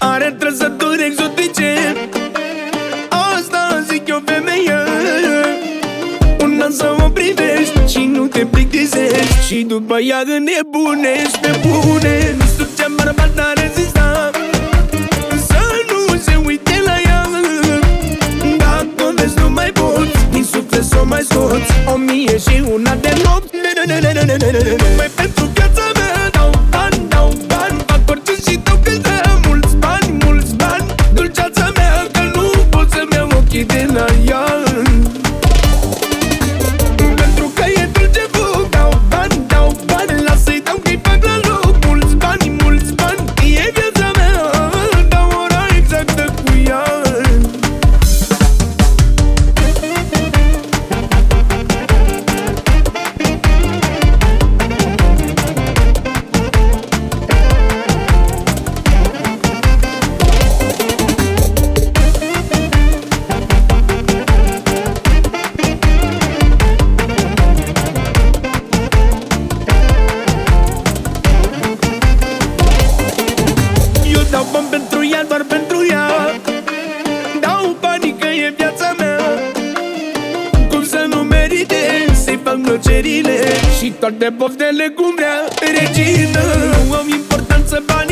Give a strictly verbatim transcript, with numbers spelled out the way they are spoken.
are trăsături exotice. Asta zic eu, femeie, un an să o privești și nu te plictisești, și după ea înnebunești pe bune. Nu știu ce bărbat n-a rezistat să nu se uite la ea. Dacă o vezi nu mai poți din suflet s-o mai scoți o mie și una de nopți. Numai pentru viața mea dau bani, dau bani, fac orice și dau cât de mulți bani, mulți bani. Dulceața mea că nu pot să-mi iau ochii de la ea. Pentru că e dulce foc, dau bani, dau bani, lasă-i dau că-i fac la loc. Mulți bani, mulți bani, e viața mea, dau ora exactă cu ea. Dau bani pentru ea, doar pentru ea. Dau banii că e viața mea. Cum să nu merite să-i fac plăcerile și toate poftele cum vrea regină. Nu au importanță bani